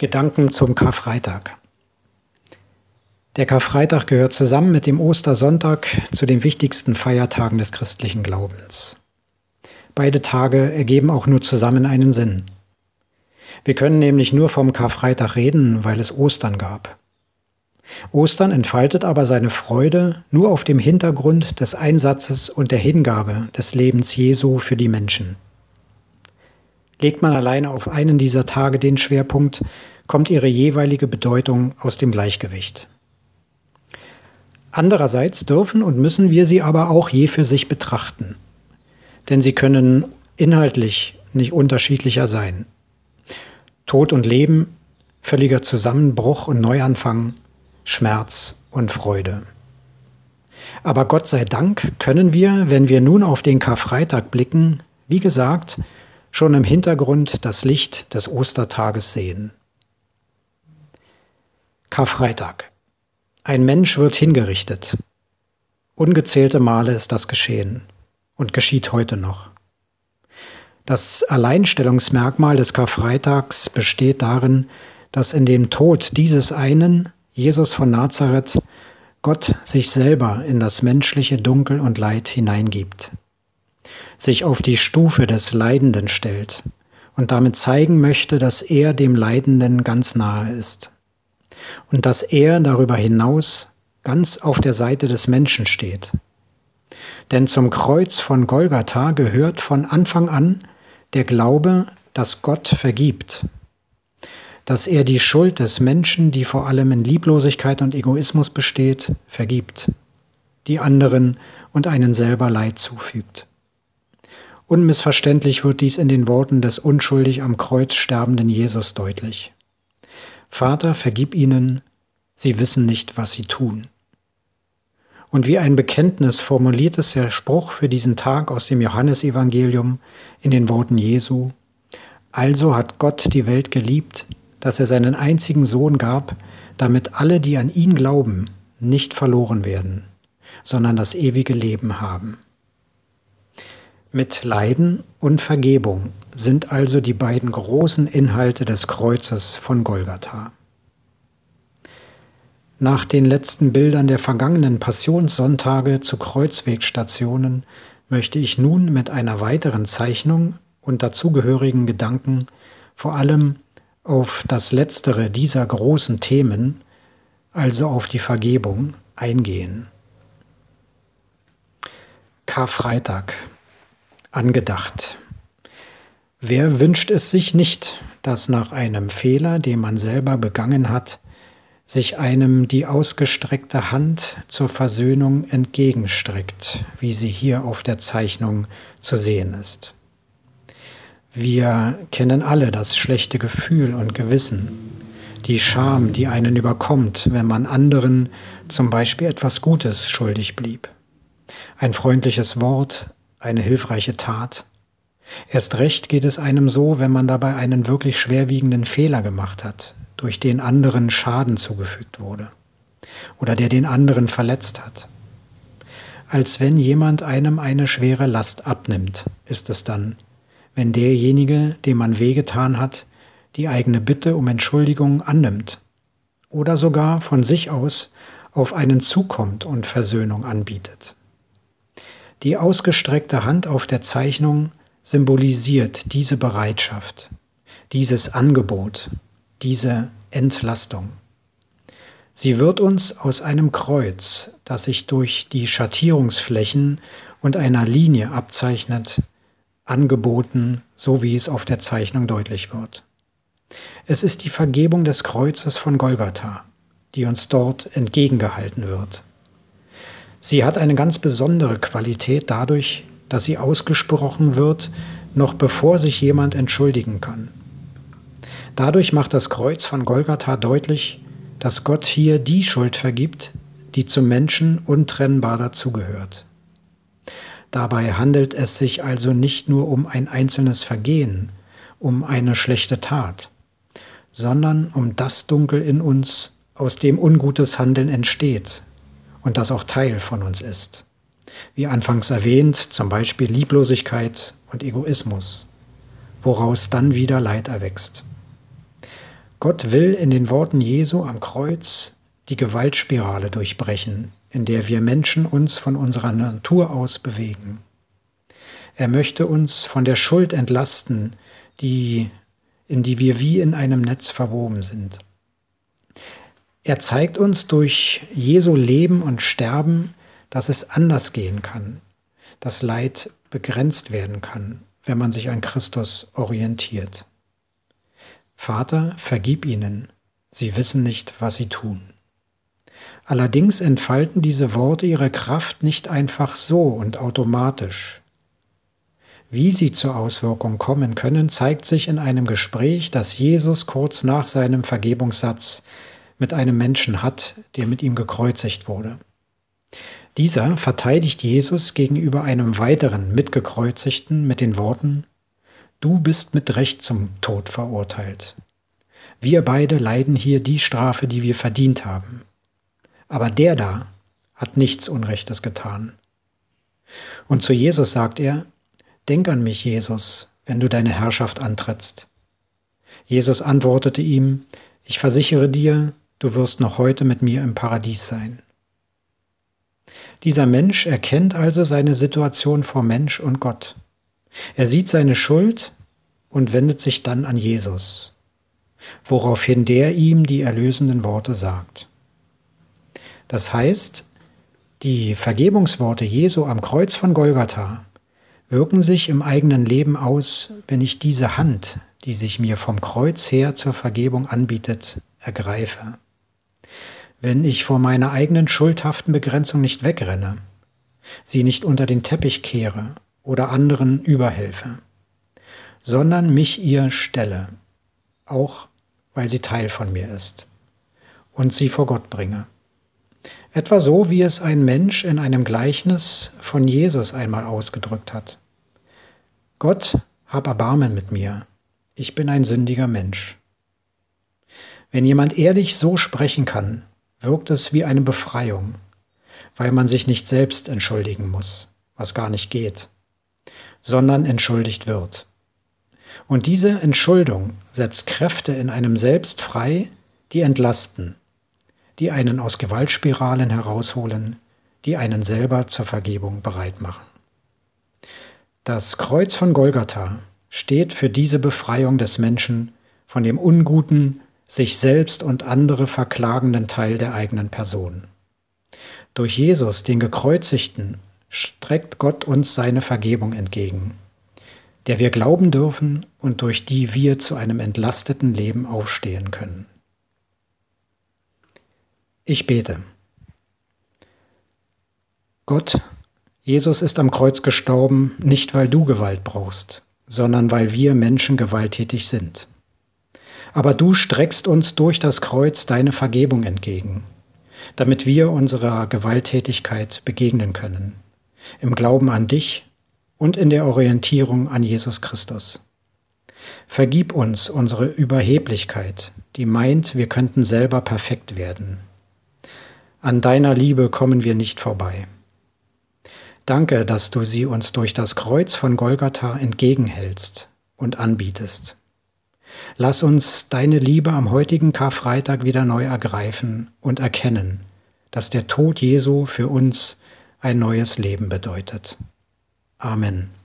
Gedanken zum Karfreitag. Der Karfreitag gehört zusammen mit dem Ostersonntag zu den wichtigsten Feiertagen des christlichen Glaubens. Beide Tage ergeben auch nur zusammen einen Sinn. Wir können nämlich nur vom Karfreitag reden, weil es Ostern gab. Ostern entfaltet aber seine Freude nur auf dem Hintergrund des Einsatzes und der Hingabe des Lebens Jesu für die Menschen. Legt man alleine auf einen dieser Tage den Schwerpunkt, kommt ihre jeweilige Bedeutung aus dem Gleichgewicht. Andererseits dürfen und müssen wir sie aber auch je für sich betrachten, denn sie können inhaltlich nicht unterschiedlicher sein. Tod und Leben, völliger Zusammenbruch und Neuanfang, Schmerz und Freude. Aber Gott sei Dank können wir, wenn wir nun auf den Karfreitag blicken, wie gesagt, schon im Hintergrund das Licht des Ostertages sehen. Karfreitag. Ein Mensch wird hingerichtet. Ungezählte Male ist das geschehen und geschieht heute noch. Das Alleinstellungsmerkmal des Karfreitags besteht darin, dass in dem Tod dieses einen, Jesus von Nazareth, Gott sich selber in das menschliche Dunkel und Leid hineingibt, sich auf die Stufe des Leidenden stellt und damit zeigen möchte, dass er dem Leidenden ganz nahe ist und dass er darüber hinaus ganz auf der Seite des Menschen steht. Denn zum Kreuz von Golgatha gehört von Anfang an der Glaube, dass Gott vergibt, dass er die Schuld des Menschen, die vor allem in Lieblosigkeit und Egoismus besteht, vergibt, die anderen und einen selber Leid zufügt. Unmissverständlich wird dies in den Worten des unschuldig am Kreuz sterbenden Jesus deutlich. Vater, vergib ihnen, sie wissen nicht, was sie tun. Und wie ein Bekenntnis formuliert es der Spruch für diesen Tag aus dem Johannesevangelium in den Worten Jesu: Also hat Gott die Welt geliebt, dass er seinen einzigen Sohn gab, damit alle, die an ihn glauben, nicht verloren werden, sondern das ewige Leben haben. Mit Leiden und Vergebung sind also die beiden großen Inhalte des Kreuzes von Golgatha. Nach den letzten Bildern der vergangenen Passionssonntage zu Kreuzwegstationen möchte ich nun mit einer weiteren Zeichnung und dazugehörigen Gedanken vor allem auf das letztere dieser großen Themen, also auf die Vergebung, eingehen. Karfreitag. Angedacht. Wer wünscht es sich nicht, dass nach einem Fehler, den man selber begangen hat, sich einem die ausgestreckte Hand zur Versöhnung entgegenstreckt, wie sie hier auf der Zeichnung zu sehen ist. Wir kennen alle das schlechte Gefühl und Gewissen, die Scham, die einen überkommt, wenn man anderen zum Beispiel etwas Gutes schuldig blieb. Ein freundliches Wort, eine hilfreiche Tat. Erst recht geht es einem so, wenn man dabei einen wirklich schwerwiegenden Fehler gemacht hat, durch den anderen Schaden zugefügt wurde oder der den anderen verletzt hat. Als wenn jemand einem eine schwere Last abnimmt, ist es dann, wenn derjenige, dem man wehgetan hat, die eigene Bitte um Entschuldigung annimmt oder sogar von sich aus auf einen zukommt und Versöhnung anbietet. Die ausgestreckte Hand auf der Zeichnung symbolisiert diese Bereitschaft, dieses Angebot, diese Entlastung. Sie wird uns aus einem Kreuz, das sich durch die Schattierungsflächen und einer Linie abzeichnet, angeboten, so wie es auf der Zeichnung deutlich wird. Es ist die Vergebung des Kreuzes von Golgatha, die uns dort entgegengehalten wird. Sie hat eine ganz besondere Qualität dadurch, dass sie ausgesprochen wird, noch bevor sich jemand entschuldigen kann. Dadurch macht das Kreuz von Golgatha deutlich, dass Gott hier die Schuld vergibt, die zum Menschen untrennbar dazugehört. Dabei handelt es sich also nicht nur um ein einzelnes Vergehen, um eine schlechte Tat, sondern um das Dunkel in uns, aus dem ungutes Handeln entsteht und das auch Teil von uns ist. Wie anfangs erwähnt, zum Beispiel Lieblosigkeit und Egoismus, woraus dann wieder Leid erwächst. Gott will in den Worten Jesu am Kreuz die Gewaltspirale durchbrechen, in der wir Menschen uns von unserer Natur aus bewegen. Er möchte uns von der Schuld entlasten, in die wir wie in einem Netz verwoben sind. Er zeigt uns durch Jesu Leben und Sterben, dass es anders gehen kann, dass Leid begrenzt werden kann, wenn man sich an Christus orientiert. Vater, vergib ihnen, sie wissen nicht, was sie tun. Allerdings entfalten diese Worte ihre Kraft nicht einfach so und automatisch. Wie sie zur Auswirkung kommen können, zeigt sich in einem Gespräch, das Jesus kurz nach seinem Vergebungssatz mit einem Menschen hat, der mit ihm gekreuzigt wurde. Dieser verteidigt Jesus gegenüber einem weiteren Mitgekreuzigten mit den Worten: Du bist mit Recht zum Tod verurteilt. Wir beide leiden hier die Strafe, die wir verdient haben. Aber der da hat nichts Unrechtes getan. Und zu Jesus sagt er: Denk an mich, Jesus, wenn du deine Herrschaft antrittst. Jesus antwortete ihm: Ich versichere dir, du wirst noch heute mit mir im Paradies sein. Dieser Mensch erkennt also seine Situation vor Mensch und Gott. Er sieht seine Schuld und wendet sich dann an Jesus, woraufhin der ihm die erlösenden Worte sagt. Das heißt, die Vergebungsworte Jesu am Kreuz von Golgatha wirken sich im eigenen Leben aus, wenn ich diese Hand, die sich mir vom Kreuz her zur Vergebung anbietet, ergreife. Wenn ich vor meiner eigenen schuldhaften Begrenzung nicht wegrenne, sie nicht unter den Teppich kehre oder anderen überhelfe, sondern mich ihr stelle, auch weil sie Teil von mir ist, und sie vor Gott bringe. Etwa so, wie es ein Mensch in einem Gleichnis von Jesus einmal ausgedrückt hat: Gott, hab Erbarmen mit mir, ich bin ein sündiger Mensch. Wenn jemand ehrlich so sprechen kann, wirkt es wie eine Befreiung, weil man sich nicht selbst entschuldigen muss, was gar nicht geht, sondern entschuldigt wird. Und diese Entschuldung setzt Kräfte in einem selbst frei, die entlasten, die einen aus Gewaltspiralen herausholen, die einen selber zur Vergebung bereit machen. Das Kreuz von Golgatha steht für diese Befreiung des Menschen von dem unguten, sich selbst und andere verklagenden Teil der eigenen Person. Durch Jesus, den Gekreuzigten, streckt Gott uns seine Vergebung entgegen, der wir glauben dürfen und durch die wir zu einem entlasteten Leben aufstehen können. Ich bete. Gott, Jesus ist am Kreuz gestorben, nicht weil du Gewalt brauchst, sondern weil wir Menschen gewalttätig sind. Aber du streckst uns durch das Kreuz deine Vergebung entgegen, damit wir unserer Gewalttätigkeit begegnen können, im Glauben an dich und in der Orientierung an Jesus Christus. Vergib uns unsere Überheblichkeit, die meint, wir könnten selber perfekt werden. An deiner Liebe kommen wir nicht vorbei. Danke, dass du sie uns durch das Kreuz von Golgatha entgegenhältst und anbietest. Lass uns deine Liebe am heutigen Karfreitag wieder neu ergreifen und erkennen, dass der Tod Jesu für uns ein neues Leben bedeutet. Amen.